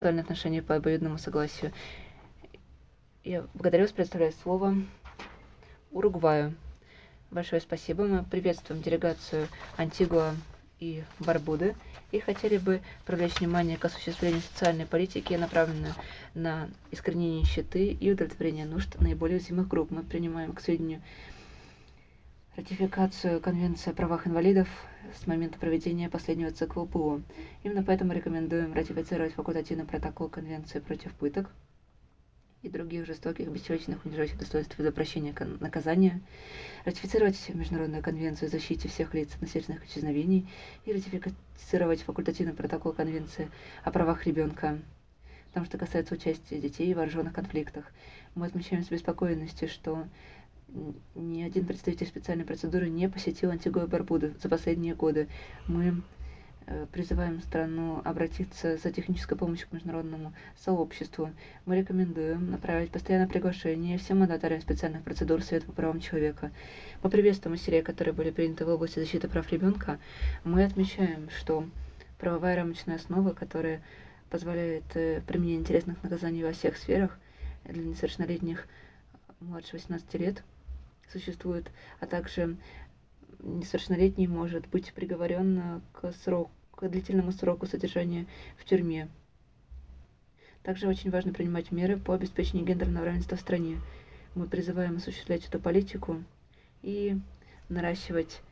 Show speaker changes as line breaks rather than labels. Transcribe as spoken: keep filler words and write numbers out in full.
сексуальные отношения по обоюдному согласию. Я благодарю вас, предоставляю слово Уругваю. Большое спасибо. Мы приветствуем делегацию Антигуа и Барбуды и хотели бы привлечь внимание к осуществлению социальной политики, направленной на искоренение нищеты и удовлетворение нужд наиболее уязвимых групп. Мы принимаем к сведению ратификацию Конвенции о правах инвалидов с момента проведения последнего цикла ПО. Именно поэтому рекомендуем ратифицировать факультативный протокол Конвенции против пыток и других жестоких, бесчеловечных, унижающих достоинств и запрещения наказания, ратифицировать Международную конвенцию о защите всех лиц от насильственных исчезновений и ратифицировать факультативный протокол Конвенции о правах ребенка, потому что касается участия детей в вооруженных конфликтах. Мы отмечаем с обеспокоенностью, что ни один представитель специальной процедуры не посетил Антигуа и Барбуду за последние годы. Мы призываем страну обратиться за технической помощью к международному сообществу. Мы рекомендуем направить постоянное приглашение всем мандатарям специальных процедур Совета по правам человека. Мы приветствуем усилия, которые были приняты в области защиты прав ребенка. Мы отмечаем, что правовая рамочная основа, которая позволяет применение интересных наказаний во всех сферах для несовершеннолетних младше восемнадцати лет, существует, а также несовершеннолетний может быть приговорен к сроку, к длительному сроку содержания в тюрьме. Также очень важно принимать меры по обеспечению гендерного равенства в стране. Мы призываем осуществлять эту политику и наращивать